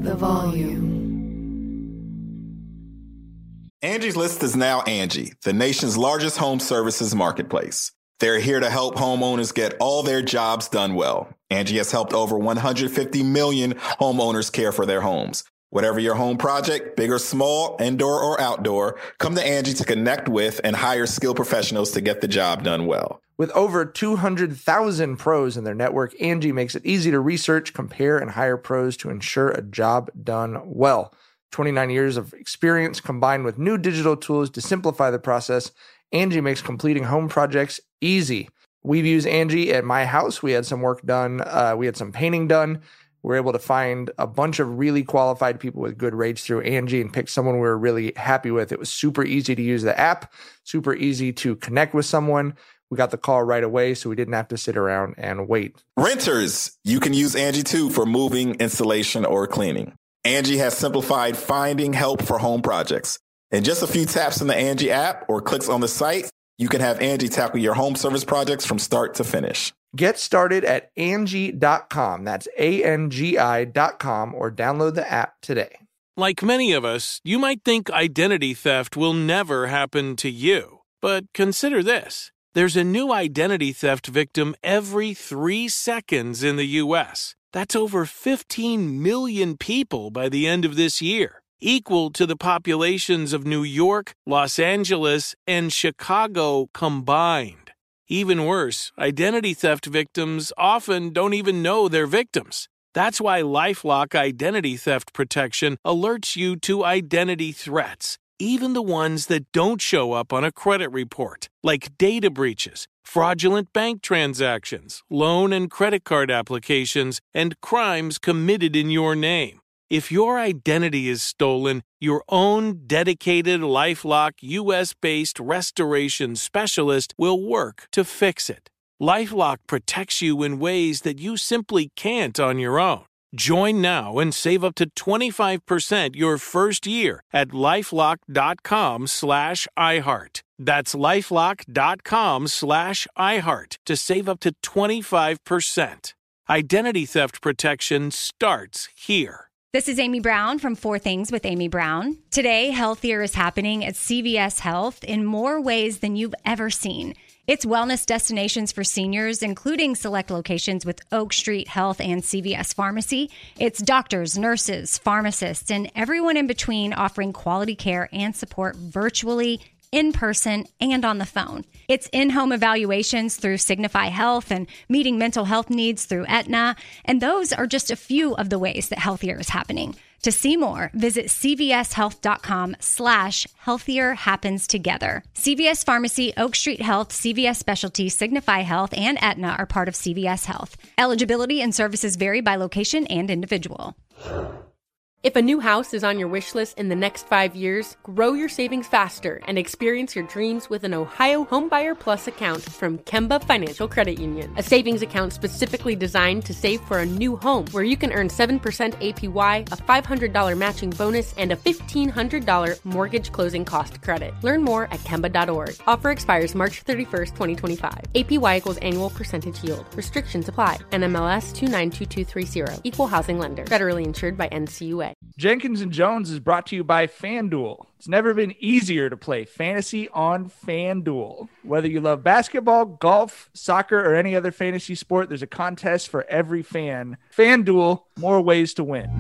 the volume. Angie's List is now Angie, the nation's largest home services marketplace. They're here to help homeowners get all their jobs done well. Angie has helped over 150 million homeowners care for their homes. Whatever your home project, big or small, indoor or outdoor, come to Angie to connect with and hire skilled professionals to get the job done well. With over 200,000 pros in their network, Angie makes it easy to research, compare, and hire pros to ensure a job done well. 29 years of experience combined with new digital tools to simplify the process, Angie makes completing home projects easy. We've used Angie at my house. We had some work done. We had some painting done. We were able to find a bunch of really qualified people with good rates through Angie and pick someone we were really happy with. It was super easy to use the app, super easy to connect with someone. We got the call right away, so we didn't have to sit around and wait. Renters, you can use Angie too for moving, installation, or cleaning. Angie has simplified finding help for home projects. In just a few taps in the Angie app or clicks on the site, you can have Angie tackle your home service projects from start to finish. Get started at Angie.com. That's ANGI.com, or download the app today. Like many of us, you might think identity theft will never happen to you. But consider this. There's a new identity theft victim every 3 seconds in the U.S. That's over 15 million people by the end of this year, equal to the populations of New York, Los Angeles, and Chicago combined. Even worse, identity theft victims often don't even know they're victims. That's why LifeLock Identity Theft Protection alerts you to identity threats, even the ones that don't show up on a credit report, like data breaches, fraudulent bank transactions, loan and credit card applications, and crimes committed in your name. If your identity is stolen, your own dedicated LifeLock U.S.-based restoration specialist will work to fix it. LifeLock protects you in ways that you simply can't on your own. Join now and save up to 25% your first year at LifeLock.com/iHeart. That's LifeLock.com/iHeart to save up to 25%. Identity theft protection starts here. This is Amy Brown from 4 Things with Amy Brown. Today, Healthier is happening at CVS Health in more ways than you've ever seen. It's wellness destinations for seniors, including select locations with Oak Street Health and CVS Pharmacy. It's doctors, nurses, pharmacists, and everyone in between offering quality care and support virtually, in person, and on the phone. It's in-home evaluations through Signify Health and meeting mental health needs through Aetna. And those are just a few of the ways that Healthier is happening. To see more, visit cvshealth.com/healthier happens together. CVS Pharmacy, Oak Street Health, CVS Specialty, Signify Health, and Aetna are part of CVS Health. Eligibility and services vary by location and individual. If a new house is on your wish list in the next 5 years, grow your savings faster and experience your dreams with an Ohio Homebuyer Plus account from Kemba Financial Credit Union. A savings account specifically designed to save for a new home, where you can earn 7% APY, a $500 matching bonus, and a $1,500 mortgage closing cost credit. Learn more at Kemba.org. Offer expires March 31st, 2025. APY equals annual percentage yield. Restrictions apply. NMLS 292230. Equal housing lender. Federally insured by NCUA. Jenkins and Jones is brought to you by FanDuel. It's never been easier to play fantasy on FanDuel. Whether you love basketball, golf, soccer, or any other fantasy sport, there's a contest for every fan. FanDuel, more ways to win.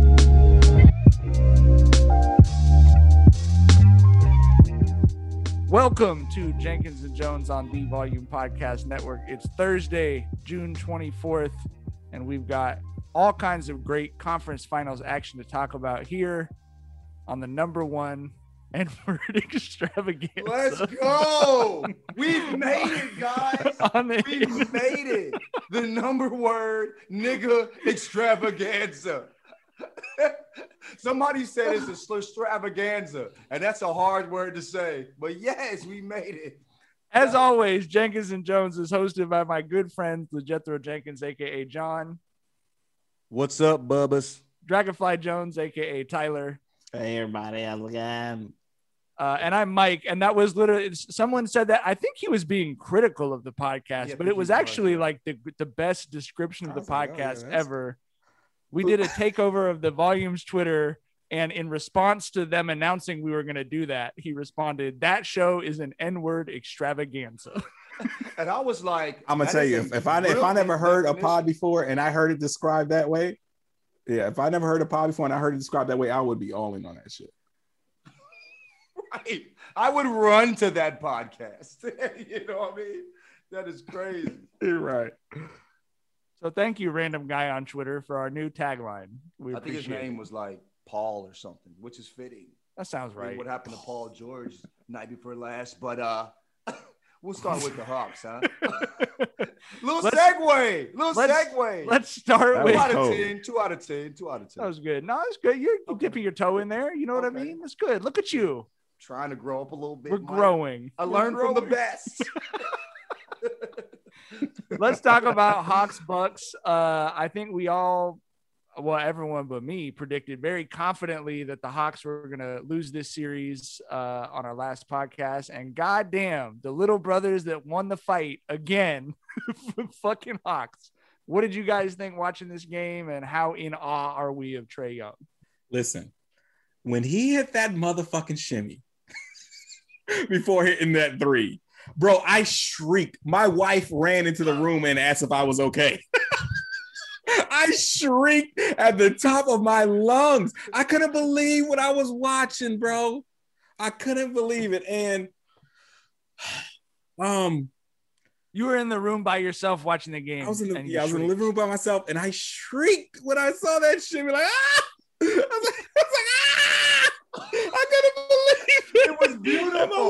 Welcome to Jenkins and Jones on the Volume Podcast Network. It's Thursday, June 24th, and we've got all kinds of great conference finals action to talk about here on the number one N-word extravaganza. Let's go. We've made it, guys. We've made it. The number word nigga extravaganza. Somebody said it's a extravaganza, and that's a hard word to say. But yes, we made it. As always, Jenkins and Jones is hosted by my good friend, LeJethro Jenkins, a.k.a. John. What's up, Bubbas? Dragonfly Jones, a.k.a. Tyler. Hey, everybody. How's it going? And I'm Mike. And that was literally, someone said that. I think he was being critical of the podcast, but it was actually like the best description of the podcast ever. We did a takeover of the Volumes Twitter, and in response to them announcing we were going to do that, he responded, "That show is an N-word extravaganza." And I was like, I'm gonna tell you, if I never heard a pod before and I heard it described that way, if I never heard a pod before and I heard it described that way, I would be all in on that shit. Right. I would run to that podcast. You know what I mean? That is crazy. You're right. So thank you, random guy on Twitter, for our new tagline. I think his name was like Paul or something, which is fitting. That sounds right. What happened to Paul George night before last? But we'll start with the Hawks, huh? Little segue. Let's start with 2 out of 10. 2 out of 10. 2 out of 10. That was good. No, it's good. You're dipping your toe in there. You know what I mean? That's good. Look at you. Trying to grow up a little bit. We're growing. I learned from the best. Let's talk about Hawks Bucks. I think we all, well, everyone but me, predicted very confidently that the Hawks were going to lose this series on our last podcast. And goddamn, the little brothers that won the fight again, fucking Hawks. What did you guys think watching this game, and how in awe are we of Trae Young? Listen, when he hit that motherfucking shimmy before hitting that three, bro, I shrieked. My wife ran into the room and asked if I was okay. I shrieked at the top of my lungs. I couldn't believe what I was watching, bro. I couldn't believe it. And you were in the room by yourself watching the game. I was in the living room by myself, and I shrieked when I saw that shit. Like, ah! I was like, ah! I couldn't believe it. It was beautiful.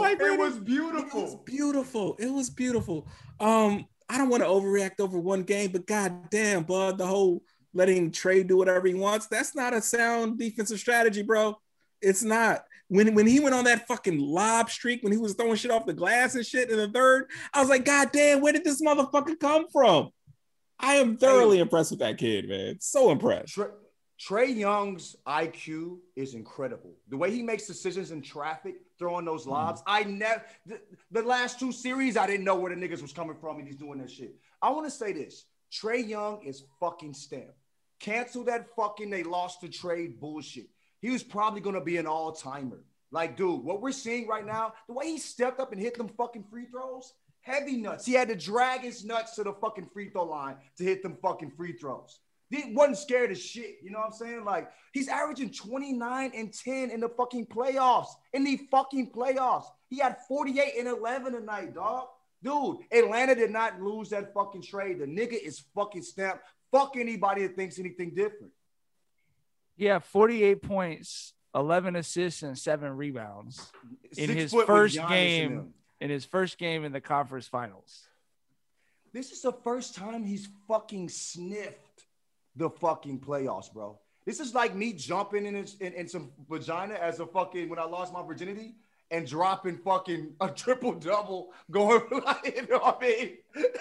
It was beautiful. I don't want to overreact over one game, but goddamn, bud, the whole letting Trae do whatever he wants, that's not a sound defensive strategy, bro. It's not. When he went on that fucking lob streak, when he was throwing shit off the glass and shit in the third, I was like, God damn, where did this motherfucker come from? I am thoroughly impressed with that kid, man. So impressed. Trae Young's IQ is incredible. The way he makes decisions in traffic, throwing those lobs. The last 2 series, I didn't know where the niggas was coming from, and he's doing that shit. I want to say this. Trae Young is fucking stamped. Cancel that fucking they lost to trade bullshit. He was probably going to be an all-timer. Like, dude, what we're seeing right now, the way he stepped up and hit them fucking free throws, heavy nuts. He had to drag his nuts to the fucking free throw line to hit them fucking free throws. He wasn't scared of shit. You know what I'm saying? Like, he's averaging 29 and 10 in the fucking playoffs. He had 48 and 11 tonight, dog. Dude, Atlanta did not lose that fucking trade. The nigga is fucking stamped. Fuck anybody that thinks anything different. Yeah, 48 points, 11 assists, and 7 rebounds in his first game. In his first game in the conference finals. This is the first time he's fucking sniffed the fucking playoffs, bro. This is like me jumping in some vagina as a fucking, when I lost my virginity, and dropping fucking a triple-double, going for like, you know what I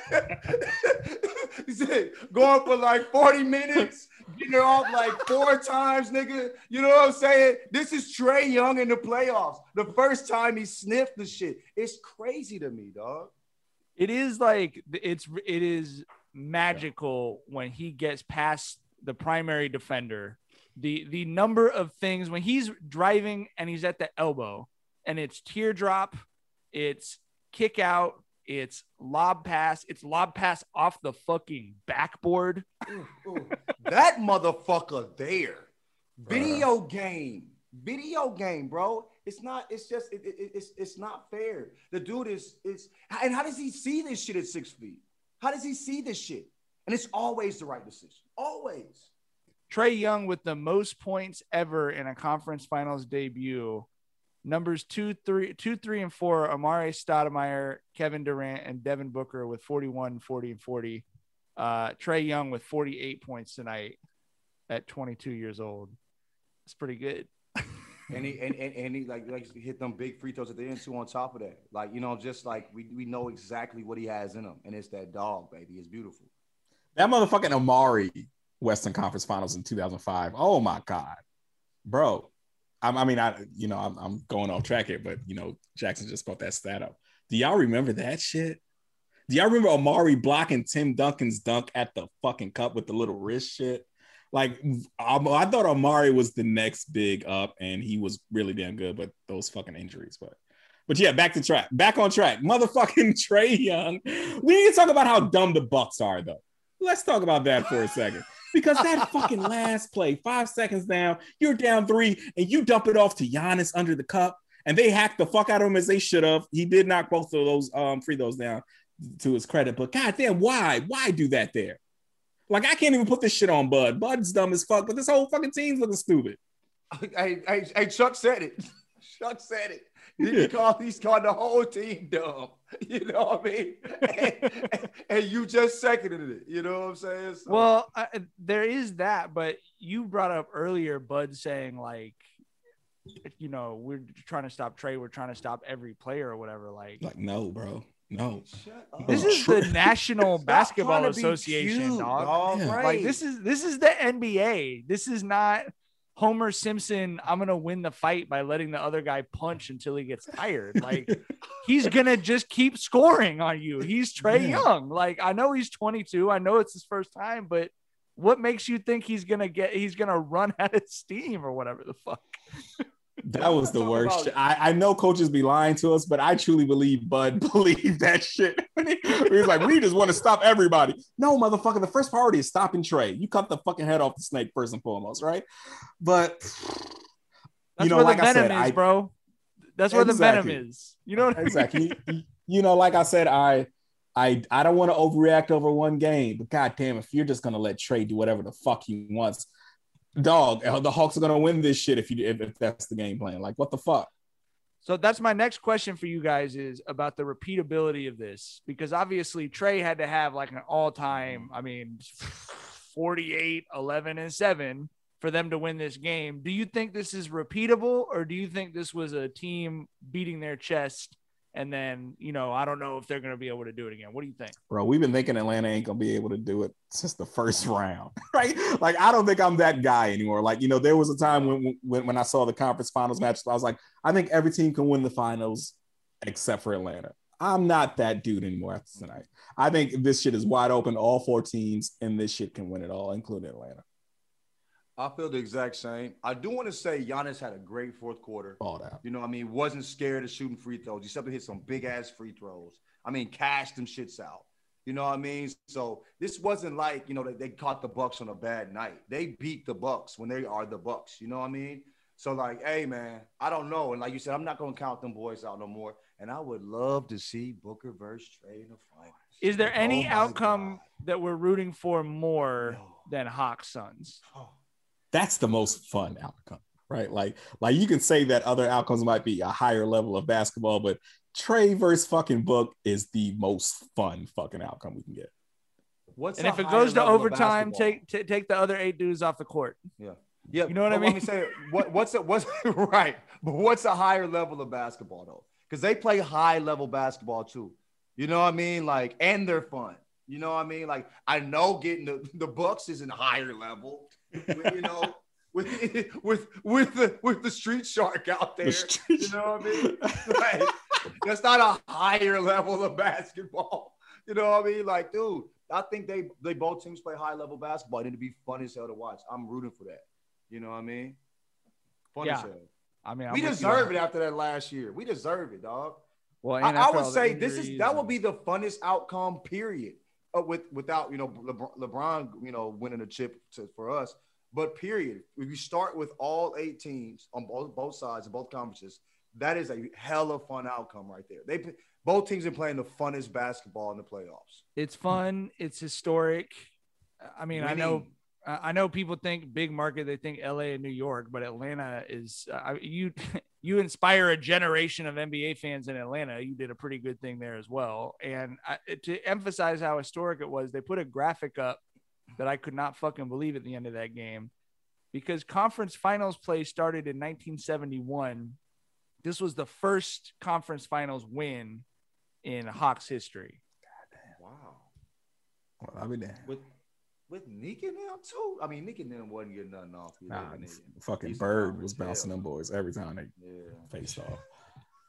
mean? Going for like 40 minutes, getting it off like 4 times, nigga. You know what I'm saying? This is Trae Young in the playoffs. The first time he sniffed the shit. It's crazy to me, dog. It is like, it is magical when he gets past the primary defender. The number of things when he's driving and he's at the elbow, and it's teardrop, it's kick out, it's lob pass off the fucking backboard. Ooh. That motherfucker there. Video game, bro. It's not fair. The dude is and how does he see this shit at 6 feet? How does he see this shit? And it's always the right decision. Always. Trae Young with the most points ever in a conference finals debut. Numbers 2, 3, and 4, Amare Stoudemire, Kevin Durant, and Devin Booker with 41, 40, and 40. Trae Young with 48 points tonight at 22 years old. It's pretty good. And he like hit them big free throws at the end too on top of that. Like, you know, just like we know exactly what he has in him. And it's that dog, baby. It's beautiful. That motherfucking Amari Western Conference Finals in 2005. Oh my God. Bro. I'm going off track here, but, you know, Jackson just brought that stat up. Do y'all remember that shit? Do y'all remember Amari blocking Tim Duncan's dunk at the fucking cup with the little wrist shit? Like I thought Amari was the next big up, and he was really damn good, but those fucking injuries. But yeah, back on track. Motherfucking Trae Young. We need to talk about how dumb the Bucks are, though. Let's talk about that for a second. Because that fucking last play, 5 seconds down, you're down 3, and you dump it off to Giannis under the cup, and they hacked the fuck out of him as they should have. He did knock both of those free throws down to his credit, but goddamn, why? Why do that there? Like, I can't even put this shit on Bud. Bud's dumb as fuck, but this whole fucking team's looking stupid. Hey, Chuck said it. Chuck said it. He's called the whole team dumb. You know what I mean? And you just seconded it. You know what I'm saying? So. Well, there is that, but you brought up earlier Bud saying, like, you know, we're trying to stop Trae. We're trying to stop every player or whatever. Like no, bro. No. This is the National Basketball Association, cute, dog. Right. Like this is the NBA. This is not Homer Simpson. I'm gonna win the fight by letting the other guy punch until he gets tired. Like he's gonna just keep scoring on you. He's Trae Young. Like I know he's 22. I know it's his first time, but what makes you think he's gonna run out of steam or whatever the fuck? That was the worst. I know coaches be lying to us, but I truly believe Bud believed that shit. He was like, we just want to stop everybody. No, motherfucker, the first priority is stopping Trae. You cut the fucking head off the snake first and foremost, right? But that's where like the venom is, bro. That's where the venom is. You know what I mean? Exactly. You know, like I said, I don't want to overreact over one game, but goddamn, if you're just gonna let Trae do whatever the fuck he wants, dog, the Hawks are gonna win this shit if that's the game plan. Like, what the fuck? So that's my next question for you guys is about the repeatability of this, because obviously Trae had to have like an all-time, 48, 11, and 7 for them to win this game. Do you think this is repeatable, or do you think this was a team beating their chest? And then, you know, I don't know if they're going to be able to do it again. What do you think? Bro, we've been thinking Atlanta ain't going to be able to do it since the first round, right? Like, I don't think I'm that guy anymore. Like, you know, there was a time when I saw the conference finals match, I was like, I think every team can win the finals except for Atlanta. I'm not that dude anymore after tonight. I think this shit is wide open. All 4 teams and this shit can win it all, including Atlanta. I feel the exact same. I do want to say Giannis had a great fourth quarter. All that. You know what I mean? Wasn't scared of shooting free throws. He started to hit some big-ass free throws. I mean, cashed them shits out. You know what I mean? So this wasn't like, you know, they caught the Bucks on a bad night. They beat the Bucks when they are the Bucks. You know what I mean? So, like, hey, man, I don't know. And like you said, I'm not going to count them boys out no more. And I would love to see Booker versus Trae in the finals. Is there any outcome that we're rooting for more than Hawks Suns? That's the most fun outcome, right? Like you can say that other outcomes might be a higher level of basketball, but Trae versus fucking Book is the most fun fucking outcome we can get. And if it goes to overtime, take the other 8 dudes off the court. Yeah. You know what I mean? Let me say, what's right? But what's a higher level of basketball though? Because they play high level basketball too. You know what I mean? Like, and they're fun. You know what I mean? Like, I know getting the Bucks is in higher level. You know, with the street shark out there. You know what I mean? Like, that's not a higher level of basketball. You know what I mean? Like, dude, I think they both teams play high level basketball. It'd be fun as hell to watch. I'm rooting for that. You know what I mean? Fun as hell. I mean, we deserve it after that last year. We deserve it, dog. Well, I would say that would be the funnest outcome, period. Without, you know, LeBron, you know, winning a chip for us. But period, if you start with all 8 teams on both sides of both conferences, that is a hell of fun outcome right there. Both teams are playing the funnest basketball in the playoffs. It's fun. It's historic. I mean, I know people think big market, they think LA and New York, but Atlanta is you inspire a generation of NBA fans in Atlanta. You did a pretty good thing there as well. And to emphasize how historic it was, they put a graphic up that I could not fucking believe at the end of that game, because conference finals play started in 1971. This was the first conference finals win in Hawks history. Wow. Well, I'll be there. With Nick in them too? I mean, Nick and them wasn't getting nothing off. Fucking Bird was bouncing them boys every time they faced off.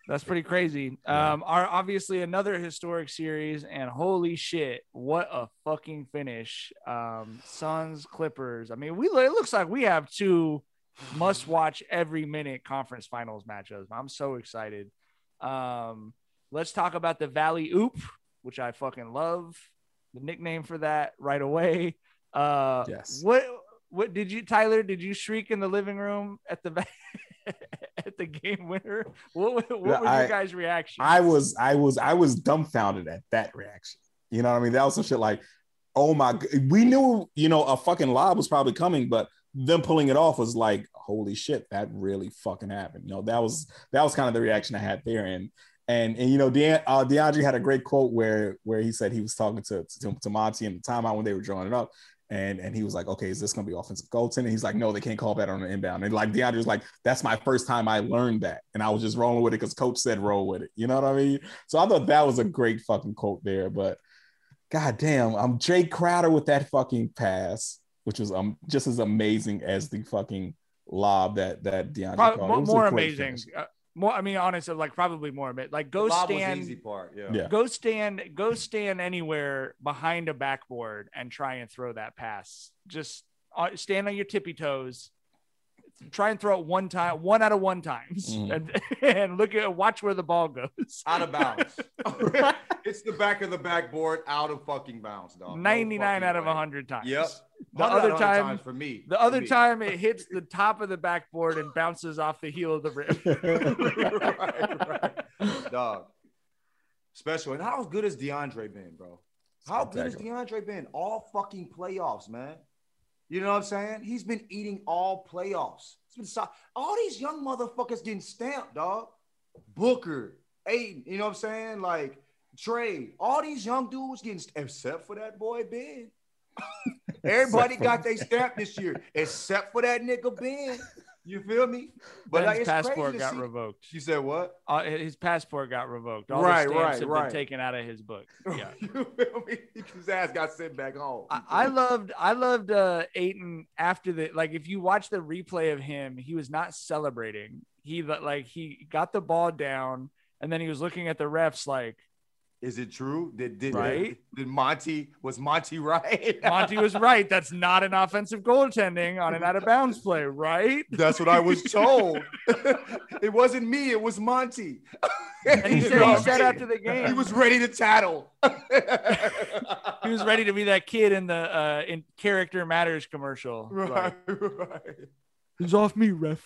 That's pretty crazy. Are obviously another historic series, and holy shit, what a fucking finish. Suns, Clippers. I mean, it looks like we have two must-watch every minute conference finals matchups. I'm so excited. Let's talk about the Valley Oop, which I fucking love. The nickname for that right away. Yes. What did you, Tyler? Did you shriek in the living room at the at the game winner? What were your guys' reactions? I was dumbfounded at that reaction. You know what I mean? That was some shit like, oh my God. We knew, a fucking lob was probably coming, but them pulling it off was like, holy shit, that really fucking happened. That was kind of the reaction I had there. And DeAndre had a great quote where he said he was talking to Monty in the timeout when they were drawing it up. And he was like, okay, is this going to be offensive goaltending? And he's like, no, they can't call that on the inbound. And like DeAndre was like, that's my first time I learned that. And I was just rolling with it because coach said roll with it. You know what I mean? So I thought that was a great fucking quote there. But goddamn, I'm Jay Crowder with that fucking pass, which was just as amazing as the fucking lob that DeAndre called. More amazing. Honestly, like probably more of it. Like go stand. Was the easy part. Yeah. Go stand anywhere behind a backboard and try and throw that pass. Just stand on your tippy toes. Try and throw it one out of one times, and watch where the ball goes. Out of bounds. It's the back of the backboard, out of fucking bounds, dog. 99 out of 100 times. Yep. The other time for me. The other time it hits the top of the backboard and bounces off the heel of the rim. right. Dog. Special. And how good has DeAndre been, bro? How good has DeAndre been? All fucking playoffs, man. You know what I'm saying? He's been eating all playoffs. It's been all these young motherfuckers getting stamped, dog. Booker, Ayton, you know what I'm saying? Like Trey, all these young dudes getting except for that boy Ben. Everybody got their stamp this year, except for that nigga Ben. You feel me? But his passport got revoked. You said what? His passport got revoked. All the stamps have been taken out of his book. Yeah. You feel me? His ass got sent back home. I loved Ayton after the, like, if you watch the replay of him, he was not celebrating. He got the ball down and then he was looking at the refs like, is it true? Was Monty right? Monty was right. That's not an offensive goaltending on an out of bounds play, right? That's what I was told. It wasn't me. It was Monty. And he said after the game, he was ready to tattle. He was ready to be that kid in the in Character Matters commercial. Right. It's off me, ref.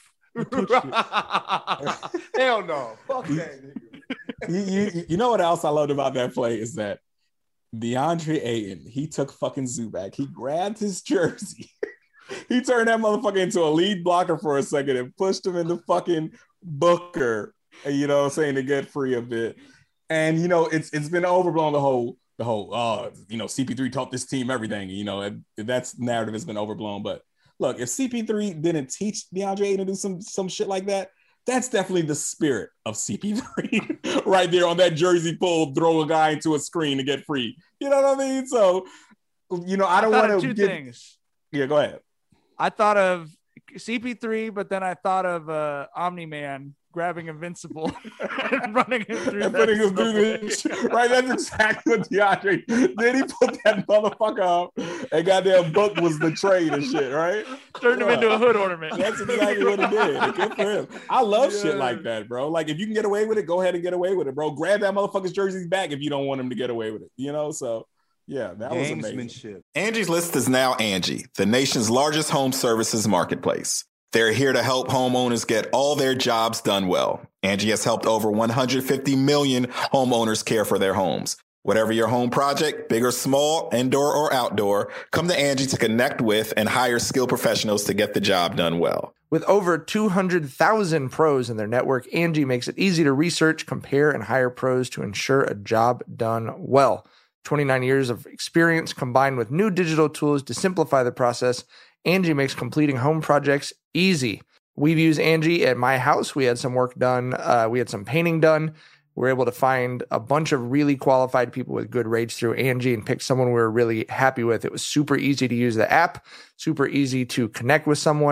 Hell no. Fuck that nigga. You know what else I loved about that play is that DeAndre Ayton, he took fucking Zubac. He grabbed his jersey. He turned that motherfucker into a lead blocker for a second and pushed him into fucking Booker, to get free a bit. And, it's been overblown the whole CP3 taught this team everything, that's narrative has been overblown. But look, if CP3 didn't teach DeAndre Ayton to do some shit like that, that's definitely the spirit of CP3 right there on that jersey pull, throw a guy into a screen to get free. You know what I mean? So, I don't want to two things. Yeah, go ahead. I thought of CP3, but then I thought of Omni-Man grabbing Invincible and running him through and putting him through this. Right, that's exactly what DeAndre did. He put that motherfucker up and goddamn Book was the trade and shit, right? Turned him into a hood ornament. That's exactly what he did. Good for him. I love shit like that, bro. Like, if you can get away with it, go ahead and get away with it, bro. Grab that motherfucker's jersey back if you don't want him to get away with it, So, yeah, that was amazing. Angie's List is now Angie, the nation's largest home services marketplace. They're here to help homeowners get all their jobs done well. Angie has helped over 150 million homeowners care for their homes. Whatever your home project, big or small, indoor or outdoor, come to Angie to connect with and hire skilled professionals to get the job done well. With over 200,000 pros in their network, Angie makes it easy to research, compare, and hire pros to ensure a job done well. 29 years of experience combined with new digital tools to simplify the process, Angie makes completing home projects easy. We've used Angie at my house. We had some work done. We had some painting done. We were able to find a bunch of really qualified people with good rates through Angie and pick someone we were really happy with. It was super easy to use the app, super easy to connect with someone.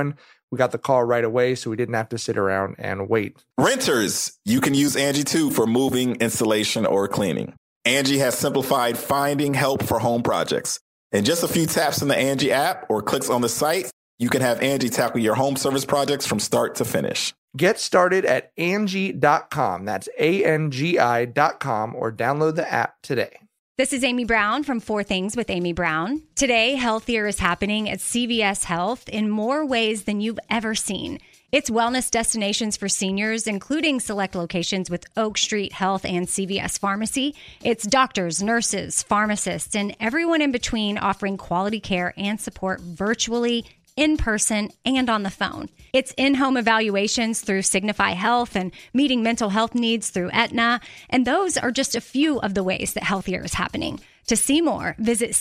We got the call right away, so we didn't have to sit around and wait. Renters, you can use Angie too for moving, installation, or cleaning. Angie has simplified finding help for home projects. In just a few taps in the Angie app or clicks on the site, you can have Angie tackle your home service projects from start to finish. Get started at Angie.com. That's ANGI.com, or download the app today. This is Amy Brown from 4 Things with Amy Brown. Today, healthier is happening at CVS Health in more ways than you've ever seen. It's wellness destinations for seniors, including select locations with Oak Street Health and CVS Pharmacy. It's doctors, nurses, pharmacists, and everyone in between offering quality care and support virtually, in person, and on the phone. It's in-home evaluations through Signify Health and meeting mental health needs through Aetna. And those are just a few of the ways that healthier is happening. To see more, visit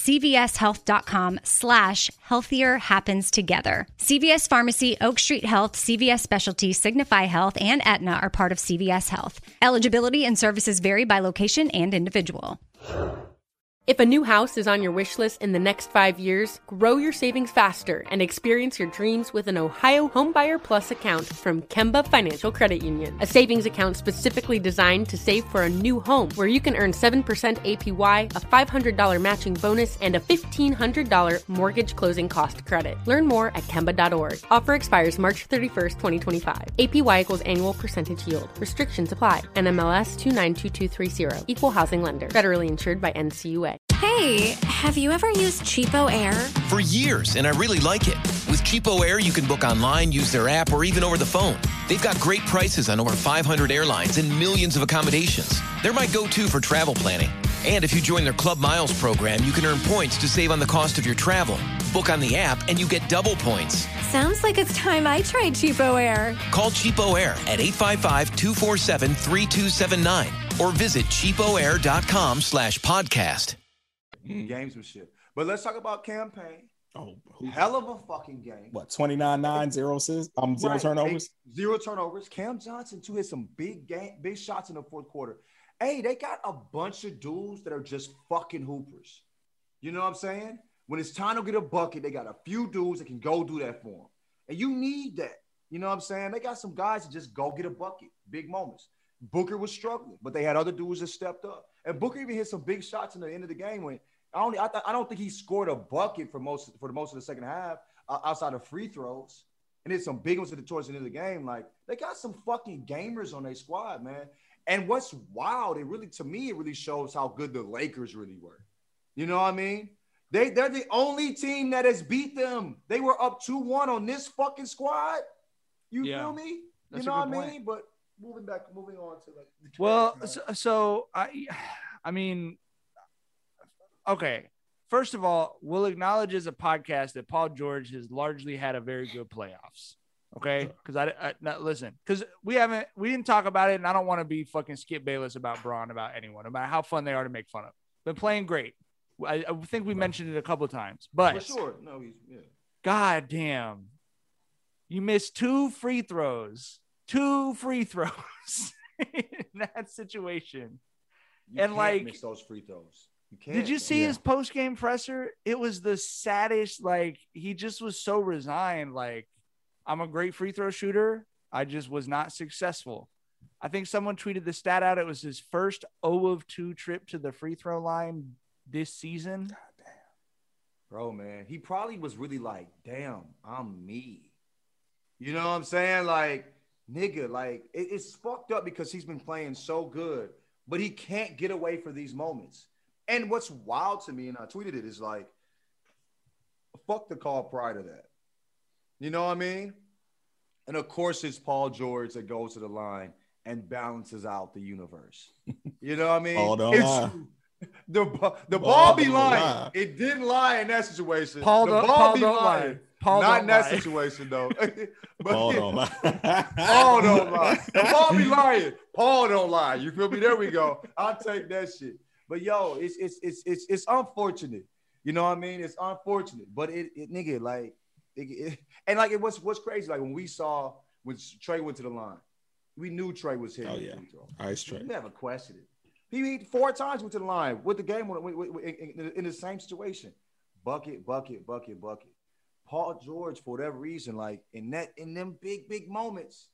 cvshealth.com/healthier happens together. CVS Pharmacy, Oak Street Health, CVS Specialty, Signify Health, and Aetna are part of CVS Health. Eligibility and services vary by location and individual. If a new house is on your wish list in the next 5 years, grow your savings faster and experience your dreams with an Ohio Homebuyer Plus account from Kemba Financial Credit Union. A savings account specifically designed to save for a new home, where you can earn 7% APY, a $500 matching bonus, and a $1,500 mortgage closing cost credit. Learn more at Kemba.org. Offer expires March 31st, 2025. APY equals annual percentage yield. Restrictions apply. NMLS 292230. Equal housing lender. Federally insured by NCUA. Hey, have you ever used Cheapo Air? For years, and I really like it. With Cheapo Air, you can book online, use their app, or even over the phone. They've got great prices on over 500 airlines and millions of accommodations. They're my go-to for travel planning. And if you join their Club Miles program, you can earn points to save on the cost of your travel. Book on the app, and you get double points. Sounds like it's time I tried Cheapo Air. Call Cheapo Air at 855-247-3279 or visit cheapoair.com/podcast. Gamesmanship. But let's talk about campaign. Oh, hell of a fucking game. What, 29-9, zero turnovers? Zero turnovers. Cam Johnson, too, hit some big shots in the fourth quarter. Hey, they got a bunch of dudes that are just fucking hoopers. You know what I'm saying? When it's time to get a bucket, they got a few dudes that can go do that for them. And you need that. You know what I'm saying? They got some guys that just go get a bucket. Big moments. Booker was struggling, but they had other dudes that stepped up. And Booker even hit some big shots in the end of the game when I don't think he scored a bucket for most of the second half outside of free throws, and hit some big ones towards the end of the game. Like, they got some fucking gamers on their squad, man. And what's wild, it really shows how good the Lakers really were. You know what I mean? They're the only team that has beat them. They were up 2-1 on this fucking squad. You feel me? You know what I mean? But moving on to I mean, okay. First of all, we'll acknowledge as a podcast that Paul George has largely had a very good playoffs. Okay, because listen, because we didn't talk about it, and I don't want to be fucking Skip Bayless about Braun, about anyone, about how fun they are to make fun of. Been playing great. I think we mentioned it a couple of times, but for sure, God damn, you missed two free throws in that situation. You can't miss those free throws. Did you see his post-game presser? It was the saddest. Like, he just was so resigned. Like, I'm a great free throw shooter. I just was not successful. I think someone tweeted the stat out. It was his first 0 of 2 trip to the free throw line this season. God damn. Bro, man, he probably was really like, damn, I'm me. You know what I'm saying? Like, nigga, like, it's fucked up because he's been playing so good, but he can't get away for these moments. And what's wild to me, and I tweeted it, is like, fuck the call prior to that. You know what I mean? And of course, it's Paul George that goes to the line and balances out the universe. You know what I mean? The ball be lying. It didn't lie in that situation. Paul be don't lying. Paul Not don't in that lie. situation, though. Paul don't lie. Paul don't lie. The ball be lying. Paul don't lie. You feel me? There we go. I'll take that shit. But yo, it's unfortunate. You know what I mean? It's unfortunate. But nigga, like, what's crazy, like when Trey went to the line, we knew Trey was hitting. Oh yeah, ice Trey. We never questioned it. He 4 times went to the line with the game in the same situation. Bucket. Paul George, for whatever reason, like in them big moments,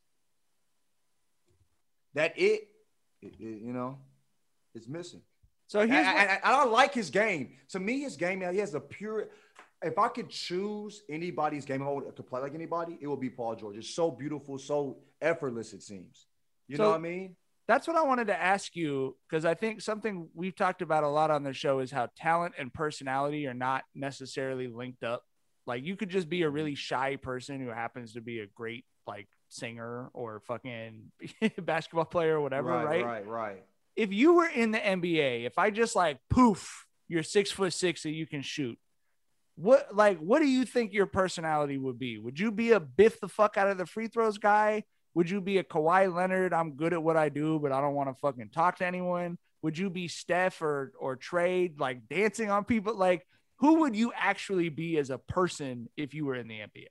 it's missing. So I don't like his game. To me, his game now, he has a pure. If I could choose anybody's game to play like anybody, it would be Paul George. It's so beautiful, so effortless, it seems. You know what I mean? That's what I wanted to ask you, because I think something we've talked about a lot on the show is how talent and personality are not necessarily linked up. Like, you could just be a really shy person who happens to be a great, like, singer or fucking basketball player or whatever, right? Right. If you were in the NBA, if I just like poof, you're 6'6" and you can shoot, what do you think your personality would be? Would you be a biff the fuck out of the free throws guy? Would you be a Kawhi Leonard? I'm good at what I do, but I don't want to fucking talk to anyone. Would you be Steph or Trade, like dancing on people? Like, who would you actually be as a person if you were in the NBA?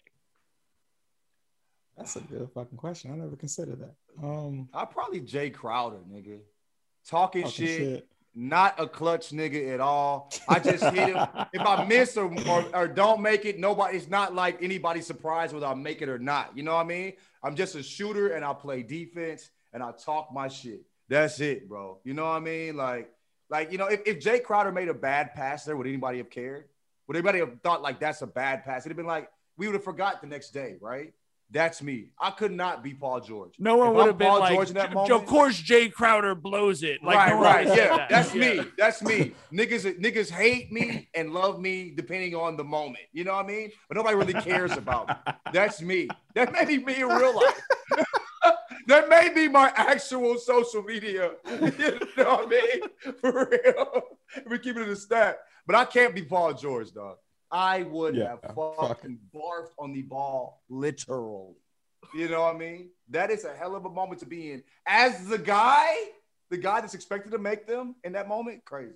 That's a good fucking question. I never considered that. I'd probably Jay Crowder, nigga. Talking shit. Not a clutch nigga at all. I just hit him. If I miss or don't make it, it's not like anybody's surprised whether I make it or not. You know what I mean? I'm just a shooter and I play defense and I talk my shit. That's it, bro. You know what I mean? Like, if Jay Crowder made a bad pass there, would anybody have cared? Would anybody have thought like that's a bad pass? It'd have been like, we would have forgot the next day, right? That's me. I could not be Paul George. No one would have been Paul like, George in that moment, of course, Jay Crowder blows it. Like, right. Yeah, that's me. That's me. Niggas hate me and love me depending on the moment. You know what I mean? But nobody really cares about me. That's me. That may be me in real life. That may be my actual social media. You know what I mean? For real. We keep it in the stat. But I can't be Paul George, dog. I would have fucking barfed on the ball, literally. You know what I mean? That is a hell of a moment to be in. As the guy that's expected to make them in that moment, crazy.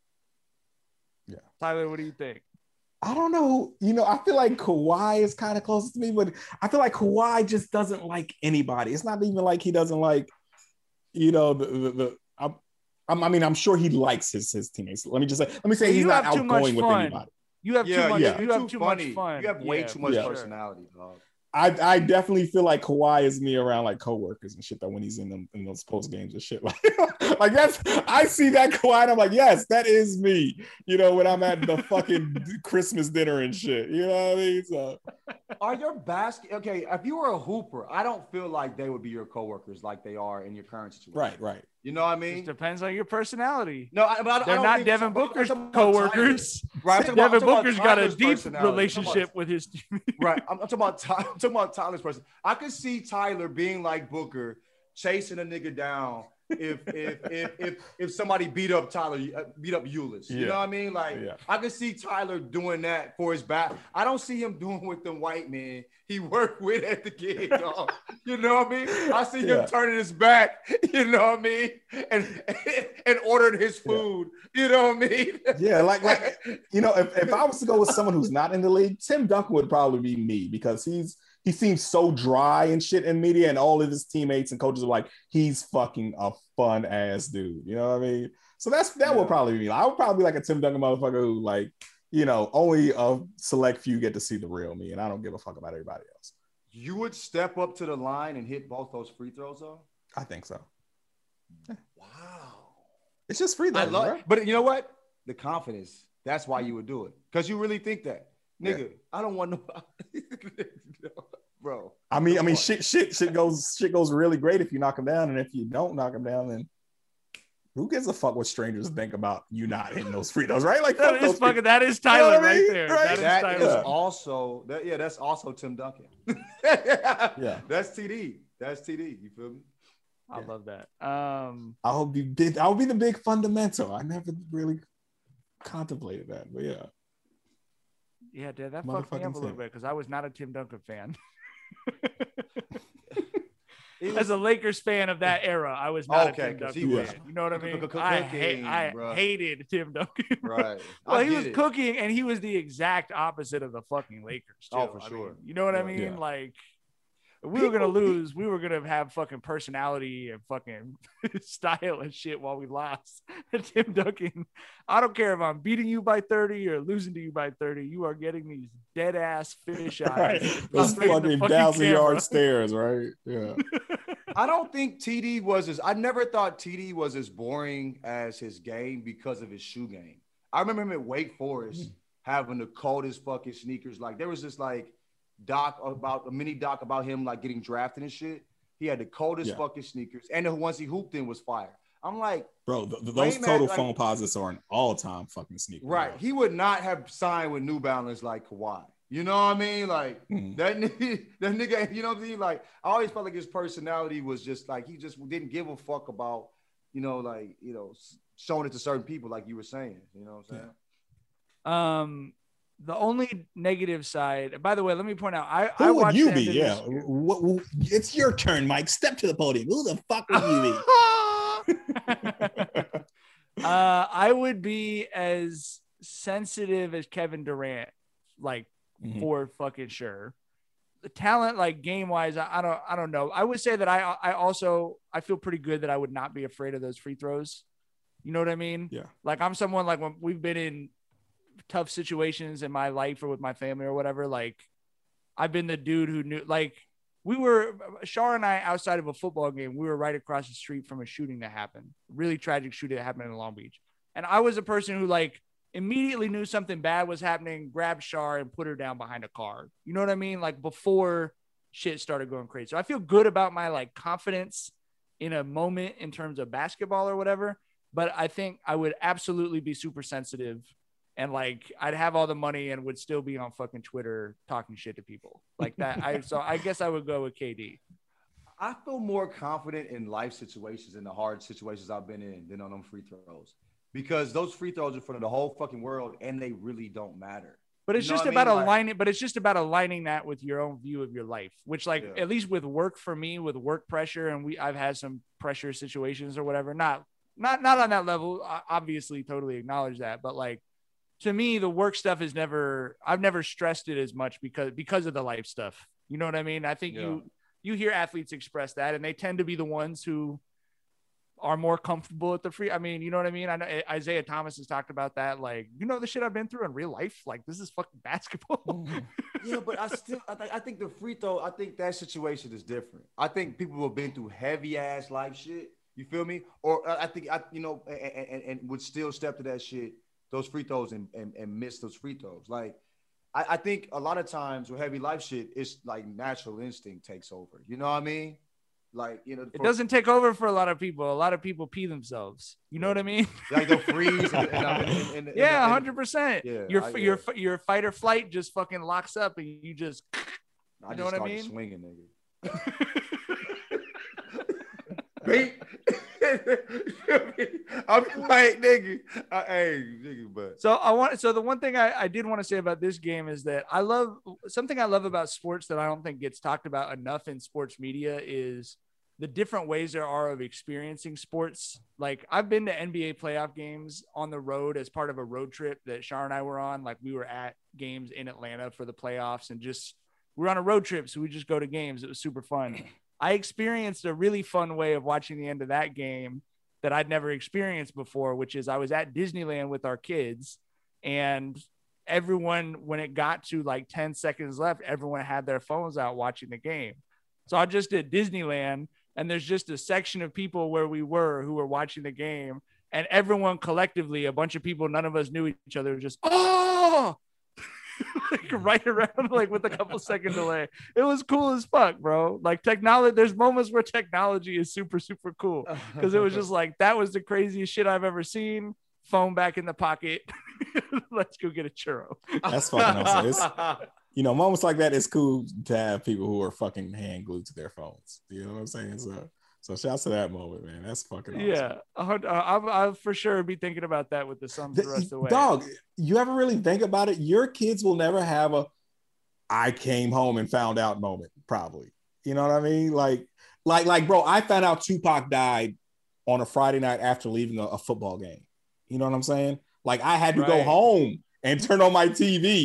Yeah. Tyler, what do you think? I don't know. I feel like Kawhi is kind of closest to me, but I feel like Kawhi just doesn't like anybody. It's not even like he doesn't like, I'm sure he likes his teammates. Let me say he's not outgoing with anybody. You have too much fun. You have way too much personality, dog. I definitely feel like Kawhi is me around like coworkers and shit, though, when he's in those post games and shit. Like that's, I see that Kawhi and I'm like, yes, that is me. When I'm at the fucking Christmas dinner and shit. You know what I mean? So are your okay, if you were a hooper, I don't feel like they would be your coworkers like they are in your current situation. Right. You know what I mean? It depends on your personality. No, they're not Devin Booker's coworkers. Right. Devin Booker's got a deep relationship with his team. Right. I'm talking about Tyler's person. I could see Tyler being like Booker, chasing a nigga down if somebody beat up Ulis. You know what I mean? Like, I could see Tyler doing that for his back. I don't see him doing with them white men he worked with at the gig, dog. You know what I mean? I see him turning his back, you know what I mean? And ordering his food, you know what I mean? Yeah, like if I was to go with someone who's not in the league, Tim Duncan would probably be me, because he seems so dry and shit in media, and all of his teammates and coaches are like, he's fucking a fun ass dude. You know what I mean? So that would probably be me. I would probably be like a Tim Duncan motherfucker who, like, only a select few get to see the real me, and I don't give a fuck about everybody else. You would step up to the line and hit both those free throws, though? I think so. Wow. It's just free throws, right? But you know what? The confidence. That's why you would do it. Because you really think that. Nigga, I don't want nobody. Bro. I mean, shit goes really great if you knock him down, and if you don't knock him down, then who gives a fuck what strangers think about you not hitting those free throws, right? Like that is Tyler right there. Right? That's also Tim Duncan. Yeah, that's TD. You feel me? I love that. I'll be the big fundamental. I never really contemplated that, but yeah. Yeah, dude, that fucked me up a little bit because I was not a Tim Duncan fan. As a Lakers fan of that era, I was not a Tim Duncan fan. You know what I mean? I hated Tim Duncan. Right. Well, he was cooking, and he was the exact opposite of the fucking Lakers, too. Oh, for sure. You know what I mean? Yeah. Like, If we were gonna lose, we were gonna have fucking personality and fucking style and shit while we lost. Tim Duncan, I don't care if I'm beating you by 30 or losing to you by 30. You are getting these dead ass fish eyes. Right. Those fucking 1,000-yard stares, right? Yeah. I don't think TD was as. I never thought TD was as boring as his game because of his shoe game. I remember him at Wake Forest having the coldest fucking sneakers. Like there was this like a mini doc about him like getting drafted and shit. He had the coldest fucking sneakers, and the ones he hooped in was fire. I'm like, bro, those total phone posits are an all-time fucking sneaker. Right. Bro. He would not have signed with New Balance like Kawhi. You know what I mean? Like that nigga, you know what I mean? Like I always felt like his personality was just like he just didn't give a fuck about, showing it to certain people, like you were saying. You know what I'm saying? The only negative side, by the way, let me point out, who would you be? Yeah. It's your turn, Mike. Step to the podium. Who the fuck would you be? I would be as sensitive as Kevin Durant, like for fucking sure. The talent, like game wise, I don't know. I would say that I feel pretty good that I would not be afraid of those free throws. You know what I mean? Yeah. Like I'm someone like when we've been in tough situations in my life or with my family or whatever, like I've been the dude who knew, like Shar and I outside of a football game, we were right across the street from a shooting that happened, really tragic shooting that happened in Long Beach. And I was a person who like immediately knew something bad was happening, grabbed Shar and put her down behind a car. You know what I mean? Like before shit started going crazy. So I feel good about my like confidence in a moment in terms of basketball or whatever. But I think I would absolutely be super sensitive. And like, I'd have all the money and would still be on fucking Twitter talking shit to people like that. So I guess I would go with KD. I feel more confident in life situations and the hard situations I've been in than on them free throws, because those free throws are in front of the whole fucking world and they really don't matter. But it's just about aligning. But it's just about aligning that with your own view of your life, which like at least with work for me, with work pressure, and I've had some pressure situations or whatever. Not on that level. I obviously totally acknowledge that, but like. To me, the work stuff is I've never stressed it as much because of the life stuff. You know what I mean? I think you hear athletes express that, and they tend to be the ones who are more comfortable at the free. I mean, you know what I mean? I know Isaiah Thomas has talked about that. Like, the shit I've been through in real life. Like, this is fucking basketball. Yeah, but I think the free throw, I think that situation is different. I think people who have been through heavy ass life shit, you feel me? Or I think, and would still step to that shit, those free throws and miss those free throws. Like, I think a lot of times with heavy life shit, it's like natural instinct takes over. You know what I mean? Like, it doesn't take over for a lot of people. A lot of people pee themselves. You know what I mean? Like they'll freeze. Yeah, 100%. Yeah, your fight or flight just fucking locks up and you just, you know what I mean? Swinging, nigga. I'm like, nigga. But so the one thing I did want to say about this game is that I love about sports that I don't think gets talked about enough in sports media is the different ways there are of experiencing sports. Like I've been to NBA playoff games on the road as part of a road trip that Shar and I were on. Like we were at games in Atlanta for the playoffs and just we're on a road trip. So we just go to games. It was super fun. I experienced a really fun way of watching the end of that game that I'd never experienced before, which is I was at Disneyland with our kids and everyone, when it got to like 10 seconds left, everyone had their phones out watching the game. So I just did Disneyland and there's just a section of people where we were who were watching the game and everyone collectively, a bunch of people, none of us knew each other, just, oh, like right around like with a couple second delay. It was cool as fuck, bro. Like technology, there's moments where technology is super, super cool because it was just like, that was the craziest shit I've ever seen. Phone back in the pocket. Let's go get a churro. That's fucking awesome. Moments like that, it's cool to have people who are fucking hand glued to their phones. You know what I'm saying? So shouts to that moment, man. That's fucking awesome. Yeah, I'll for sure be thinking about that with the Suns the rest of the way. Dog, you ever really think about it? Your kids will never have a I came home and found out moment, probably. You know what I mean? Like, bro, I found out Tupac died on a Friday night after leaving a football game. You know what I'm saying? Like, I had to go home and turn on my TV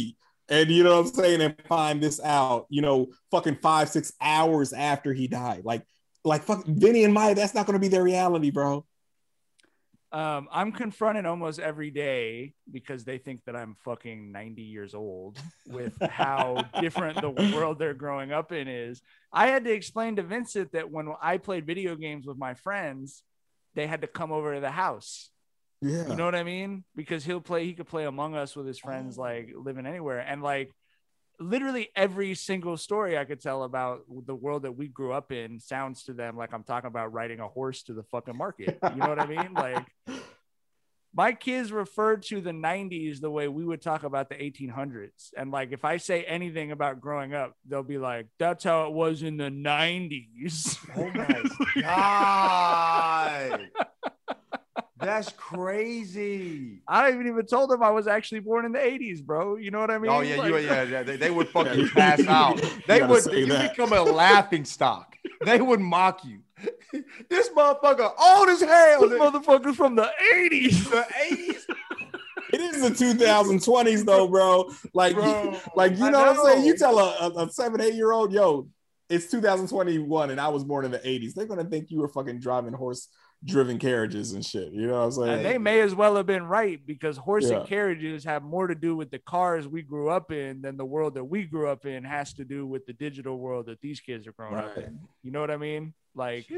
And you know what I'm saying? And find this out, you know, fucking 5-6 hours after he died. Like fuck Vinny and Maya, that's not going to be their reality, bro. I'm confronted almost every day because they think that I'm fucking 90 years old with how different the world they're growing up in is. I had to explain to Vincent that when I played video games with my friends, they had to come over to the house. Yeah. You know what I mean? Because he could play Among Us with his friends, like living anywhere. And like literally every single story I could tell about the world that we grew up in sounds to them like I'm talking about riding a horse to the fucking market. You know what I mean? Like my kids referred to the 90s the way we would talk about the 1800s. And like, if I say anything about growing up, they'll be like, that's how it was in the 90s. Oh my God. That's crazy. I haven't even told them I was actually born in the 80s, bro. You know what I mean? Oh, yeah, like, they would fucking pass out. They would become a laughing stock. They would mock you. This motherfucker old as hell. This motherfucker's from the 80s. The 80s? It is the 2020s though, bro. Like, you know what I'm saying? You tell a 7-8-year-old, yo, it's 2021 and I was born in the 80s. They're going to think you were fucking driving horse-driven carriages and shit. You know what I'm saying? And they may as well have been right because horse and carriages have more to do with the cars we grew up in than the world that we grew up in has to do with the digital world that these kids are growing up in. You know what I mean? Like,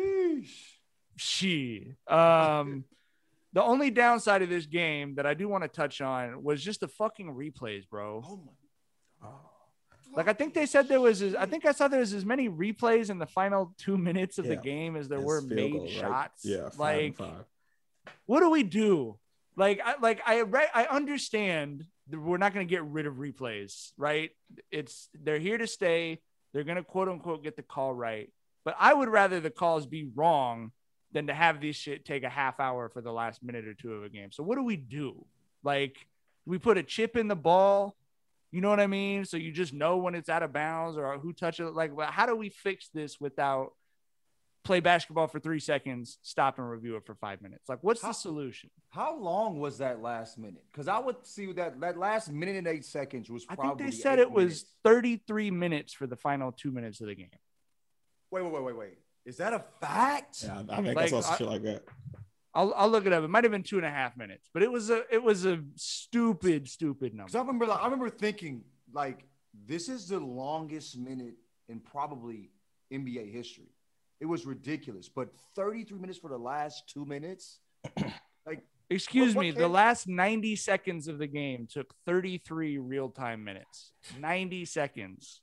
the only downside of this game that I do want to touch on was just the fucking replays, bro. Oh my God. Like, I think they said I saw there was as many replays in the final 2 minutes of the game as there were made shots. Right? Yeah. Like, what do we do? Like, I understand that we're not going to get rid of replays, right? They're here to stay. They're going to quote unquote get the call right. But I would rather the calls be wrong than to have this shit take a half hour for the last minute or two of a game. So what do we do? Like, we put a chip in the ball, you know what I mean? So you just know when it's out of bounds or who touched it. Like, how do we fix this without play basketball for 3 seconds, stop and review it for 5 minutes? Like, what's the solution? How long was that last minute? Because I would see that last minute and 8 seconds was probably. I think they said it was 33 minutes for the final 2 minutes of the game. Wait. Is that a fact? Yeah, I think I saw some shit like that. I'll look it up. It might have been 2.5 minutes, but it was a stupid number. Because I remember thinking like this is the longest minute in probably NBA history. It was ridiculous, but 33 minutes for the last 2 minutes. Like, excuse me, the last 90 seconds of the game took 33 real-time minutes. 90 seconds.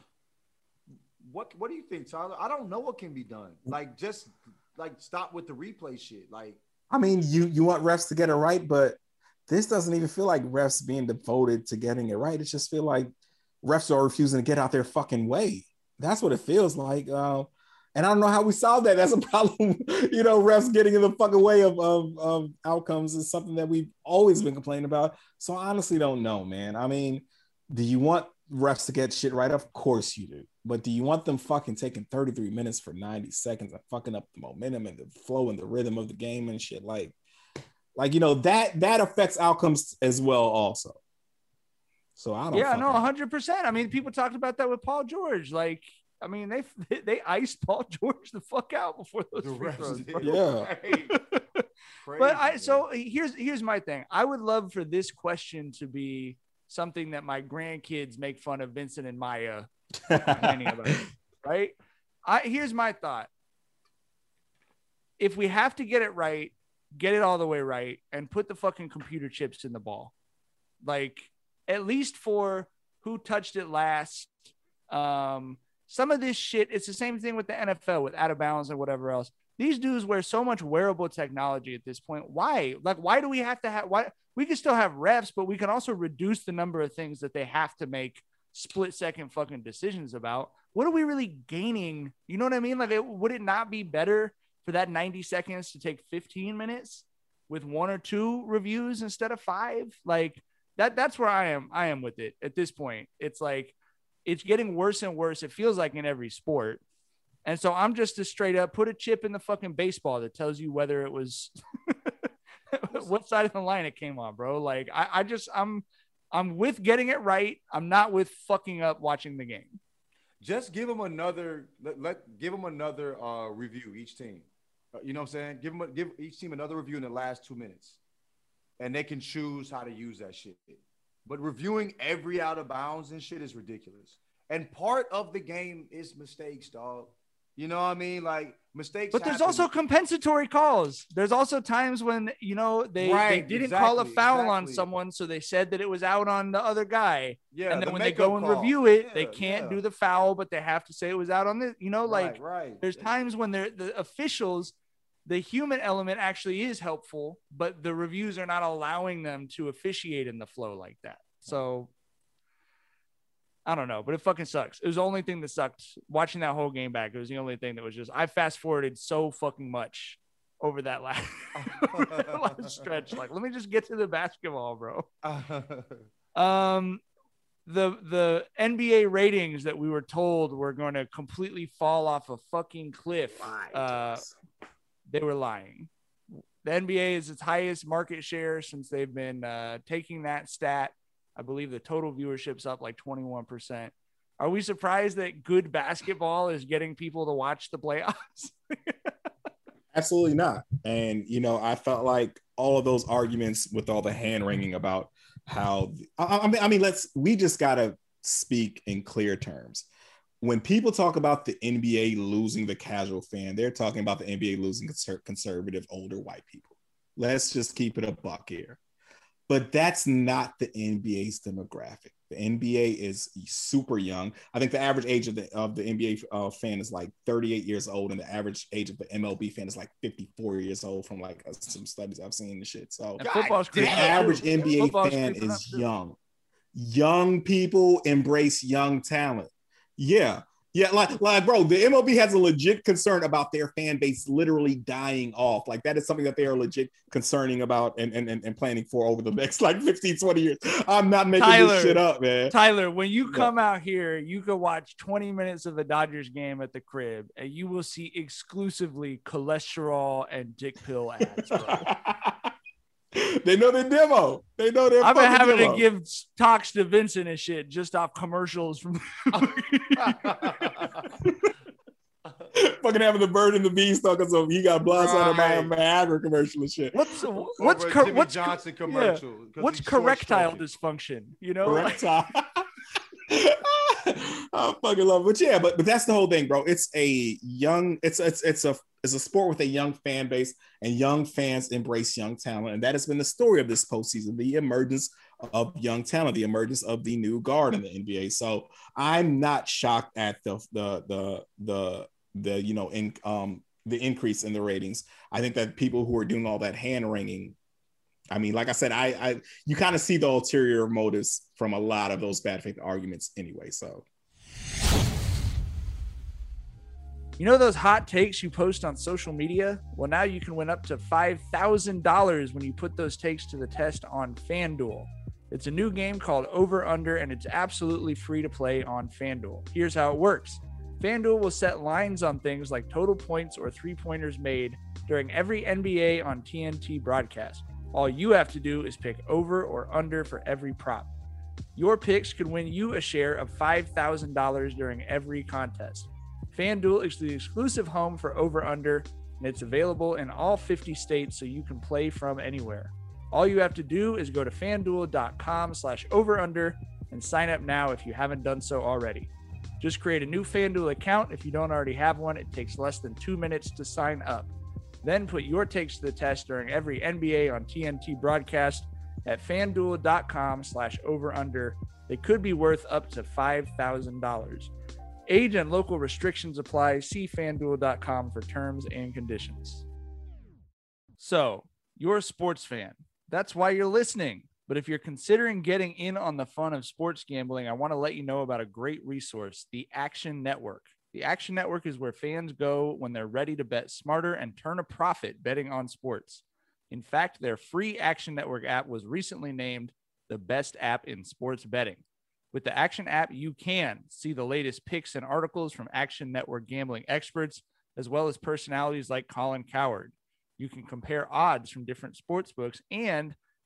What do you think, Tyler? I don't know what can be done. Like, just like stop with the replay shit. Like, I mean, you want refs to get it right, but this doesn't even feel like refs being devoted to getting it right. It just feel like refs are refusing to get out their fucking way. That's what it feels like. And I don't know how we solve that. That's a problem. You know, refs getting in the fucking way of outcomes is something that we've always been complaining about. So I honestly don't know, man. I mean, do you want refs to get shit right? Of course you do. But do you want them fucking taking 33 minutes for 90 seconds and fucking up the momentum and the flow and the rhythm of the game and shit? Like, you know, that affects outcomes as well also. So I don't. Yeah, no, 100%. I mean, people talked about that with Paul George. Like, I mean, they iced Paul George the fuck out before those free throws. Yeah. But so here's my thing. I would love for this question to be something that my grandkids make fun of Vincent and Maya about, right? Here's my thought. If we have to get it right, get it all the way right and put the fucking computer chips in the ball. Like, at least for who touched it last. Some of this shit, it's the same thing with the NFL with out of bounds and whatever else. These dudes wear so much wearable technology at this point. Why? Like, why do we have to have, why we can still have refs, but we can also reduce the number of things that they have to make split second fucking decisions about. What are we really gaining? You know what I mean? Like, would it not be better for that 90 seconds to take 15 minutes with 1 or 2 reviews instead of 5? Like, that's where I am with it at this point. It's like, it's getting worse and worse. It feels like in every sport. And so I'm just a straight up put a chip in the fucking baseball that tells you whether it was what side of the line it came on, bro. Like, I'm I'm with getting it right. I'm not with fucking up watching the game. Just give them another give them another review each team. You know what I'm saying? Give each team another review in the last 2 minutes, and they can choose how to use that shit. But reviewing every out of bounds and shit is ridiculous. And part of the game is mistakes, dog. You know what I mean? Like mistakes. But there's happen. also compensatory calls. There's also times when, you know, they didn't call a foul on someone, so they said that it was out on the other guy. Yeah. And then when they go and review it, they can't do the foul, but they have to say it was out on this. You know, like there's times when the officials, the human element actually is helpful, but the reviews are not allowing them to officiate in the flow like that. So I don't know, but it fucking sucks. It was the only thing that sucked. Watching that whole game back, it was the only thing that was just, I fast forwarded so fucking much over that last stretch. Like, let me just get to the basketball, bro. The NBA ratings that we were told were going to completely fall off a fucking cliff. They were lying. The NBA is its highest market share since they've been taking that stat. I believe the total viewership's up like 21%. Are we surprised that good basketball is getting people to watch the playoffs? Absolutely not. And, you know, I felt like all of those arguments with all the hand wringing about how, we just got to speak in clear terms. When people talk about the NBA losing the casual fan, they're talking about the NBA losing conservative, older white people. Let's just keep it a buck here. But that's not the NBA's demographic. The NBA is super young. I think the average age of the NBA fan is like 38 years old, and the average age of the MLB fan is like 54 years old from like some studies I've seen and shit. So the average NBA fan is young. Young people embrace young talent. Yeah, like, bro, the MLB has a legit concern about their fan base literally dying off. Like, that is something that they are legit concerning about and planning for over the next, like, 15, 20 years. I'm not making this shit up, man. Tyler, when you come out here, you can watch 20 minutes of the Dodgers game at the crib, and you will see exclusively cholesterol and dick pill ads, bro. They know their demo. They know their I've been having demo. to give talks to Vincent and shit just off commercials from fucking having the bird and the beanstalk, so he got blindsided by a Viagra commercial and shit. What's Johnson commercial? Yeah. What's correctile dysfunction? You know, correctile. I fucking love it. But yeah, but that's the whole thing, bro. It's a young, it's a sport with a young fan base, and young fans embrace young talent. And that has been the story of this postseason, the emergence of young talent, the emergence of the new guard in the NBA. So I'm not shocked at the increase in the ratings. I think that people who are doing all that hand wringing, I mean, like I said, you kind of see the ulterior motives from a lot of those bad faith arguments anyway. So, you know those hot takes you post on social media? Well, now you can win up to $5,000 when you put those takes to the test on FanDuel. It's a new game called Over Under, and it's absolutely free to play on FanDuel. Here's how it works. FanDuel will set lines on things like total points or three-pointers made during every NBA on TNT broadcast. All you have to do is pick over or under for every prop. Your picks could win you a share of $5,000 during every contest. FanDuel is the exclusive home for Over Under, and it's available in all 50 states, so you can play from anywhere. All you have to do is go to FanDuel.com/overunder and sign up now if you haven't done so already. Just create a new FanDuel account if you don't already have one. It takes less than 2 minutes to sign up. Then put your takes to the test during every NBA on TNT broadcast at FanDuel.com/overunder. They could be worth up to $5,000. Age and local restrictions apply. See FanDuel.com for terms and conditions. So, you're a sports fan. That's why you're listening. But if you're considering getting in on the fun of sports gambling, I want to let you know about a great resource, the Action Network. The Action Network is where fans go when they're ready to bet smarter and turn a profit betting on sports. In fact, their free Action Network app was recently named the best app in sports betting. With the Action app, you can see the latest picks and articles from Action Network gambling experts, as well as personalities like Colin Cowherd. You can compare odds from different sports books and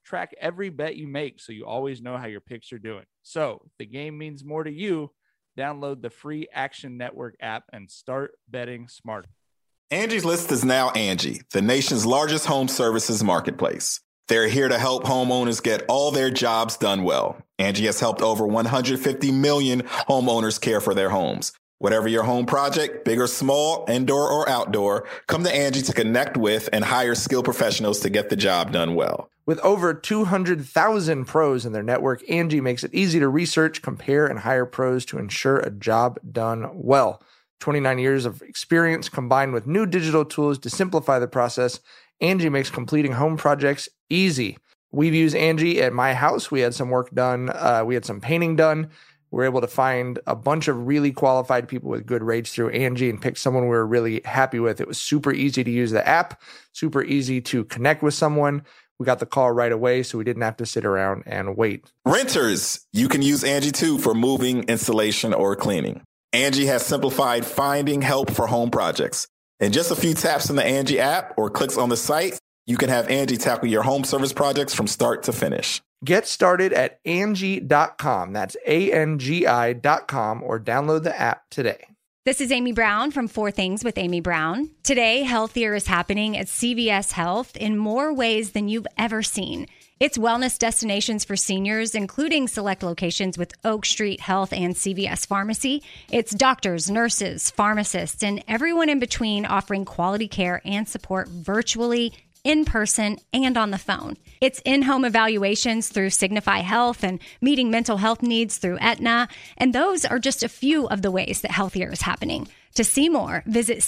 track every bet you make so you always know how your picks are doing. So if the game means more to you, download the free Action Network app and start betting smarter. Angie's List is now Angie, the nation's largest home services marketplace. They're here to help homeowners get all their jobs done well. Angie has helped over 150 million homeowners care for their homes. Whatever your home project, big or small, indoor or outdoor, come to Angie to connect with and hire skilled professionals to get the job done well. With over 200,000 pros in their network, Angie makes it easy to research, compare, and hire pros to ensure a job done well. 29 years of experience combined with new digital tools to simplify the process, Angie makes completing home projects easy. We've used Angie at my house. We had some work done. We had some painting done. We were able to find a bunch of really qualified people with good rates through Angie and pick someone we were really happy with. It was super easy to use the app, super easy to connect with someone. We got the call right away, so we didn't have to sit around and wait. Renters, you can use Angie too for moving, installation, or cleaning. Angie has simplified finding help for home projects. In just a few taps in the Angie app or clicks on the site, you can have Angie tackle your home service projects from start to finish. Get started at Angie.com. That's ANGI.com, or download the app today. This is Amy Brown from 4 Things with Amy Brown. Today, healthier is happening at CVS Health in more ways than you've ever seen. It's wellness destinations for seniors, including select locations with Oak Street Health and CVS Pharmacy. It's doctors, nurses, pharmacists, and everyone in between offering quality care and support virtually, in person, and on the phone. It's in-home evaluations through Signify Health and meeting mental health needs through Aetna. And those are just a few of the ways that healthier is happening. To see more, visit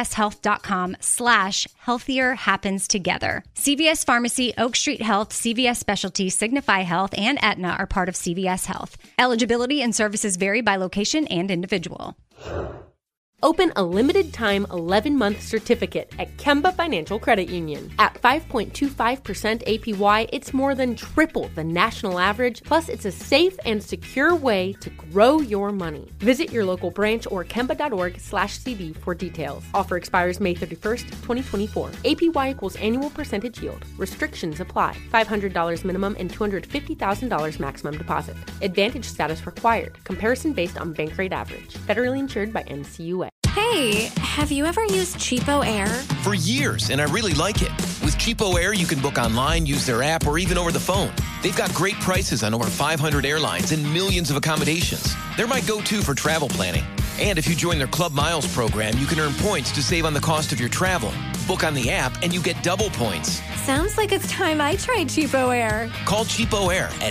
cvshealth.com/healthier happens together. CVS Pharmacy, Oak Street Health, CVS Specialty, Signify Health, and Aetna are part of CVS Health. Eligibility and services vary by location and individual. Open a limited-time 11-month certificate at Kemba Financial Credit Union. At 5.25% APY, it's more than triple the national average, plus it's a safe and secure way to grow your money. Visit your local branch or kemba.org/cb for details. Offer expires May 31st, 2024. APY equals annual percentage yield. Restrictions apply. $500 minimum and $250,000 maximum deposit. Advantage status required. Comparison based on bank rate average. Federally insured by NCUA. Hey, have you ever used Cheapo Air? For years, and I really like it. With Cheapo Air, you can book online, use their app, or even over the phone. They've got great prices on over 500 airlines and millions of accommodations. They're my go-to for travel planning. And if you join their Club Miles program, you can earn points to save on the cost of your travel. Book on the app, and you get double points. Sounds like it's time I tried Cheapo Air. Call Cheapo Air at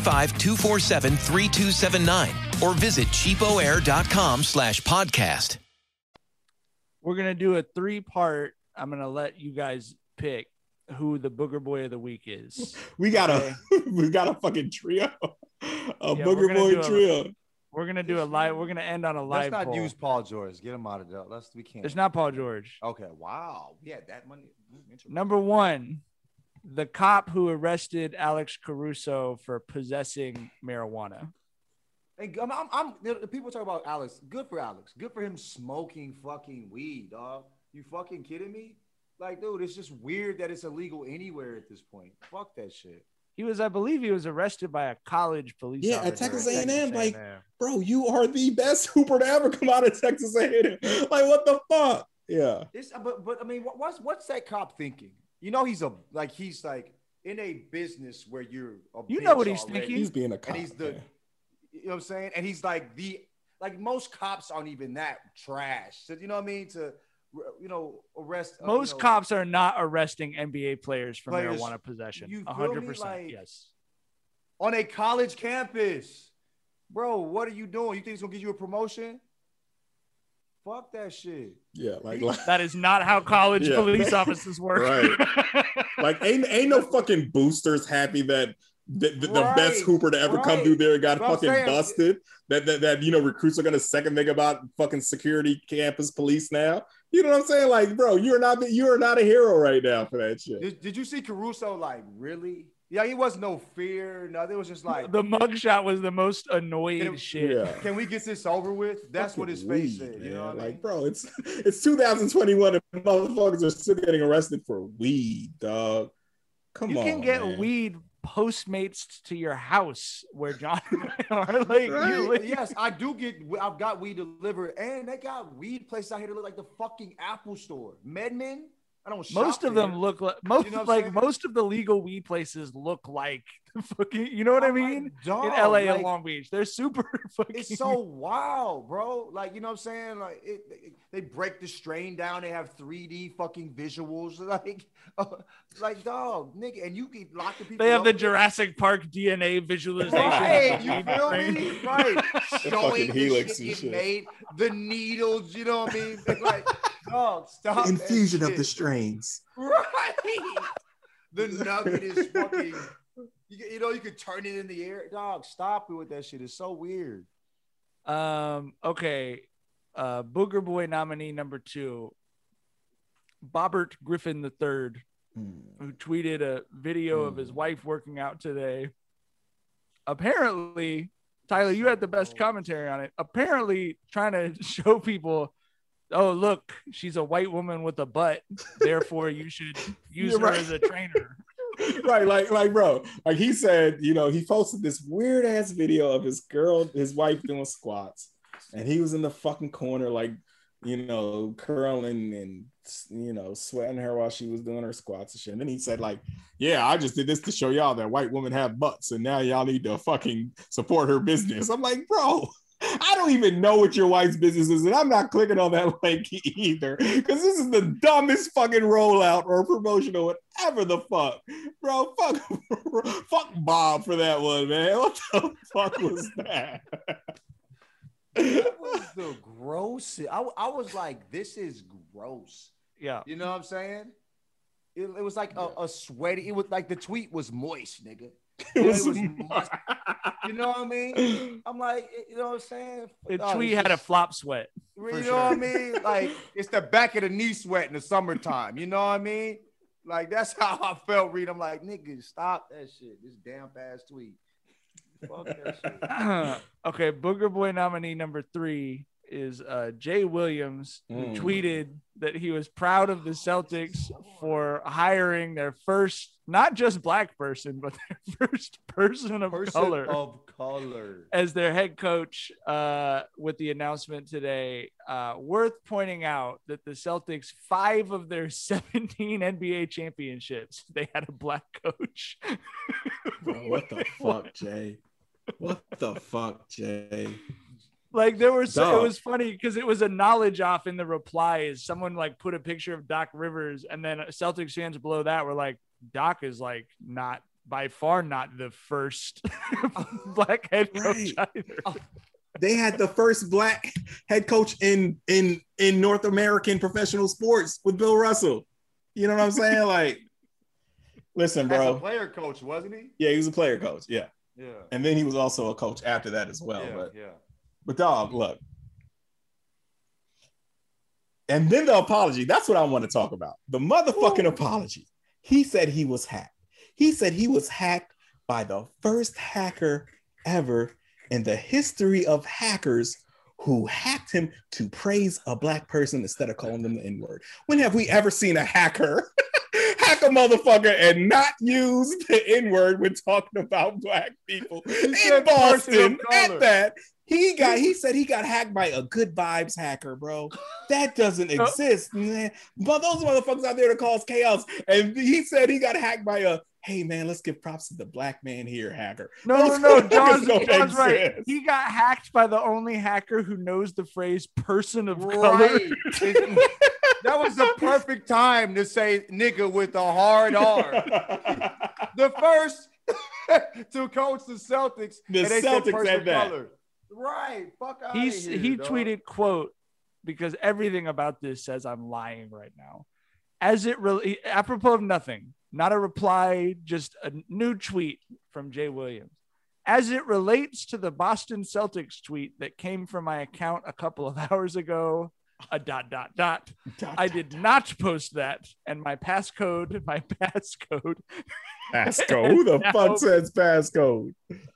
855-247-3279 or visit cheapoair.com/podcast. We're going to do a 3-part. I'm going to let you guys pick who the Booger Boy of the week is. We got a fucking trio. Booger Boy trio. We're going to do a live. We're going to end on a live Let's not poll. use Paul George. Get him out of there. We can't. It's not Paul George. Okay. Wow. Yeah, that money. Number 1, the cop who arrested Alex Caruso for possessing marijuana. Hey, the people talk about Alex. Good for Alex. Good for him smoking fucking weed, dog. You fucking kidding me? Like, dude, it's just weird that it's illegal anywhere at this point. Fuck that shit. I believe he was arrested by a college police officer. Yeah, at Texas A&M. Like, bro, you are the best hooper to ever come out of Texas A&M. Like, what the fuck? Yeah. But I mean, what's that cop thinking? You know, he's like in a business where you're a you know what bitch he's already. thinking. He's being a cop. And he's you know what I'm saying? And he's like most cops aren't even that trash. So, you know what I mean? To, arrest. Most cops are not arresting NBA players for marijuana possession. 100%. Like, yes. On a college campus. Bro, what are you doing? You think it's going to give you a promotion? Fuck that shit. Yeah, like that is not how college police officers work. Right. Like, ain't no fucking boosters happy that the best hooper to ever come through there got fucking busted. That recruits are gonna second think about fucking security campus police now. You know what I'm saying? Like, bro, you are not a hero right now for that shit. Did you see Caruso? Like, really? Yeah, he was no fear. No, it was just like the mugshot was the most annoying shit. Yeah. Can we get this over with? That's what his face said. You know what I mean? Bro, it's 2021 and motherfuckers are still getting arrested for weed, dog. Come on. You can get weed Postmates to your house where John are. Like, yes, I've got weed delivered, and they got weed places out here that look like the fucking Apple store. Medmen. I don't. Most of them look like most of the legal weed places look like fucking. You know what I mean? Dog, in LA and Long Beach, they're super fucking. It's so wild, bro. Like, you know what I'm saying? Like they break the strain down. They have 3D fucking visuals. Like dog, nigga, and you can lock the people. They have the there. Jurassic Park DNA visualization. Right, you feel me? Right, showing helix the and shit shit. it made, the needles. You know what I mean? Like, dog, stop. The infusion that of the shit. strains. Right. The nugget is fucking. You know, you could turn it in the air. Dog, stop it with that shit. It's so weird. Okay. Booger Boy nominee number 2, Bobbert Griffin III, who tweeted a video of his wife working out today. Apparently, Tyler, you had the best commentary on it. Apparently, trying to show people, oh, look, she's a white woman with a butt. Therefore, you should use her as a trainer. Right, like, bro, like he said, you know, he posted this weird ass video of his wife doing squats, and he was in the fucking corner, like, you know, curling and, you know, sweating her while she was doing her squats and shit. And then he said, like, yeah, I just did this to show y'all that white women have butts, and now y'all need to fucking support her business. I'm like, bro, I don't even know what your wife's business is, and I'm not clicking on that link either, because this is the dumbest fucking rollout or promotion or whatever the fuck, bro. Fuck Bob for that one, man. What the fuck was that? That was the gross. I was like, this is gross. Yeah. You know what I'm saying? It was like a sweaty. It was like the tweet was moist, nigga. It was moist. You know what I mean? I'm like, you know what I'm saying? The tweet had a flop sweat. You know what I mean? Like, it's the back of the knee sweat in the summertime. You know what I mean? Like, that's how I felt reading. I'm like, nigga, stop that shit. This damp ass tweet. Fuck that shit. Okay, Booger Boy nominee number 3 is Jay Williams, who tweeted that he was proud of the Celtics for hiring their first, not just black person, but their first person of color as their head coach, with the announcement today. Worth pointing out that the Celtics, 5 of their 17 NBA championships, they had a black coach. Bro, what the fuck, Jay? What the fuck, Jay? Like, it was funny because it was a knowledge off in the replies. Someone like put a picture of Doc Rivers, and then Celtics fans below that were like, Doc is like not by far not the first black head coach either. They had the first black head coach in North American professional sports with Bill Russell. You know what I'm saying? Like, listen, bro. As a player coach, wasn't he? Yeah, he was a player coach. Yeah. Yeah. And then he was also a coach after that as well. Yeah. But dog, look. And then the apology. That's what I want to talk about. The motherfucking apology. He said he was hacked. He said he was hacked by the first hacker ever in the history of hackers who hacked him to praise a black person instead of calling them the N-word. When have we ever seen a hacker hack a motherfucker and not use the N-word when talking about black people in Boston? At that, he said he got hacked by a good vibes hacker, bro. That doesn't exist, man. But those motherfuckers out there to cause chaos. And he said he got hacked by a, hey man, let's give props to the black man here hacker. No, John's right. He got hacked by the only hacker who knows the phrase person of color. That was the perfect time to say nigga with a hard R. The first to coach the Celtics. The Celtics said that. Color. Right. Fuck out He of here, tweeted, quote, because everything about this says I'm lying right now. As it really, apropos of nothing, not a reply, just a new tweet from Jay Williams. As it relates to the Boston Celtics tweet that came from my account a couple of hours ago, I did not post that. And my passcode. Who the fuck says passcode?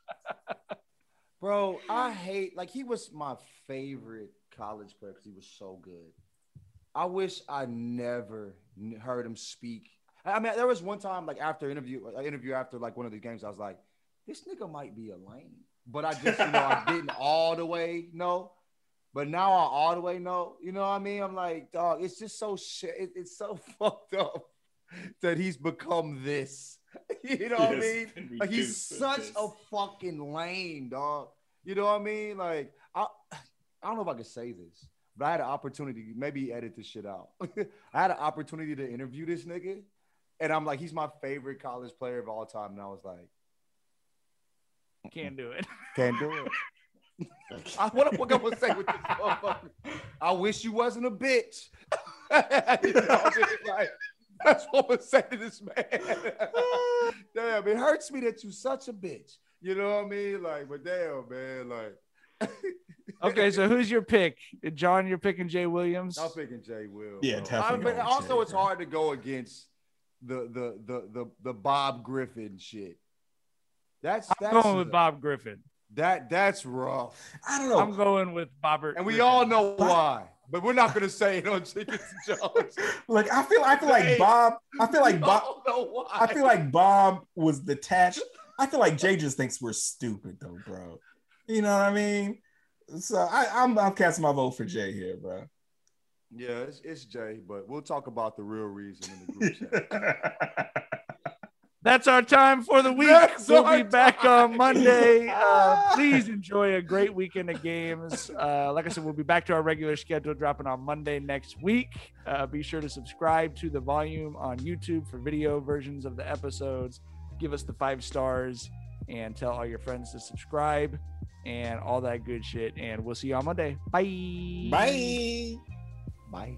Bro, I hate, like, he was my favorite college player because he was so good. I wish I never heard him speak I mean, there was one time like after interview after like one of the games, I was like, this nigga might be a lame, but I just I didn't all the way know. But now I all the way know. You know what I mean? I'm like, dog, it's just so shit. It's so fucked up that he's become this. You know what I mean? Like he's such a fucking lame, dog. You know what I mean? Like I don't know if I can say this, but I had an opportunity. Maybe edit this shit out. I had an opportunity to interview this nigga, and I'm like, he's my favorite college player of all time. And I was like, can't do it. Can't do it. What am I gonna say with this motherfucker? I wish you wasn't a bitch. You know what I mean? Like, that's what I'm gonna say to this man. Damn, it hurts me that you such a bitch. You know what I mean? Like, but damn, man, like. Okay, so who's your pick? John, you're picking Jay Williams? I'm picking Jay Williams. Yeah, definitely. But also, it's hard to go against the Bob Griffin shit. I'm going with Bob Griffin. That's rough. I don't know. I'm going with Bobbert. And we all know why, but we're not going to say it on Chickens and Jones. Look, I feel like Bob was detached. I feel like Jay just thinks we're stupid though, bro. You know what I mean? So I'm casting my vote for Jay here, bro. Yeah, it's Jay, but we'll talk about the real reason in the group chat. That's our time for the week. We'll be back on Monday. Please enjoy a great weekend of games. Like I said, we'll be back to our regular schedule dropping on Monday next week. Be sure to subscribe to The Volume on YouTube for video versions of the episodes. Give us the 5 stars and tell all your friends to subscribe and all that good shit. And we'll see you on Monday. Bye. Bye. Bye.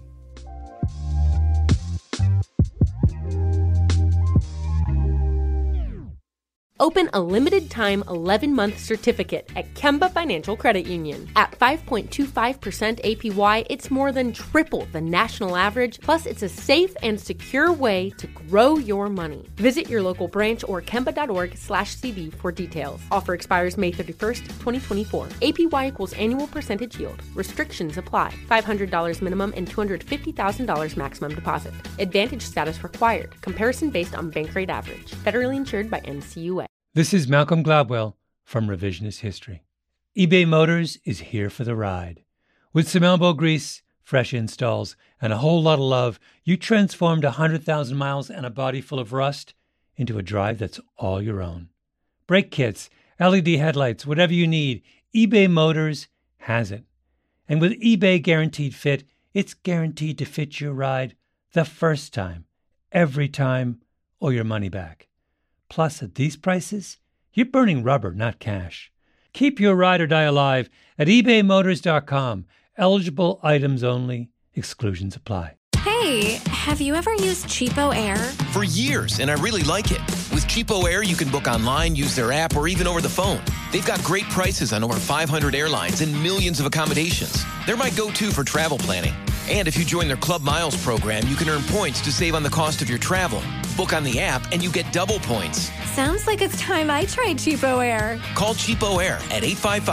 Open a limited-time 11-month certificate at Kemba Financial Credit Union. At 5.25% APY, it's more than triple the national average, plus it's a safe and secure way to grow your money. Visit your local branch or kemba.org/cb for details. Offer expires May 31st, 2024. APY equals annual percentage yield. Restrictions apply. $500 minimum and $250,000 maximum deposit. Advantage status required. Comparison based on bank rate average. Federally insured by NCUA. This is Malcolm Gladwell from Revisionist History. eBay Motors is here for the ride. With some elbow grease, fresh installs, and a whole lot of love, you transformed 100,000 miles and a body full of rust into a drive that's all your own. Brake kits, LED headlights, whatever you need, eBay Motors has it. And with eBay Guaranteed Fit, it's guaranteed to fit your ride the first time, every time, or your money back. Plus, at these prices, you're burning rubber, not cash. Keep your ride or die alive at ebaymotors.com. Eligible items only. Exclusions apply. Hey, have you ever used Cheapo Air? For years, and I really like it. With Cheapo Air, you can book online, use their app, or even over the phone. They've got great prices on over 500 airlines and millions of accommodations. They're my go-to for travel planning. And if you join their Club Miles program, you can earn points to save on the cost of your travel. Book on the app and you get double points. Sounds like it's time I tried Cheapo Air. Call Cheapo Air at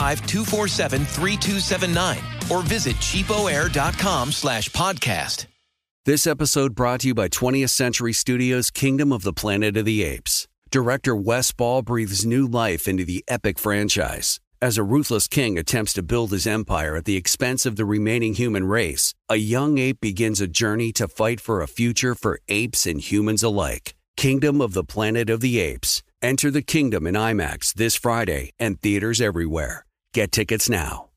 855-247-3279 or visit cheapoair.com/podcast. This episode brought to you by 20th Century Studios' Kingdom of the Planet of the Apes. Director Wes Ball breathes new life into the epic franchise. As a ruthless king attempts to build his empire at the expense of the remaining human race, a young ape begins a journey to fight for a future for apes and humans alike. Kingdom of the Planet of the Apes. Enter the kingdom in IMAX this Friday and theaters everywhere. Get tickets now.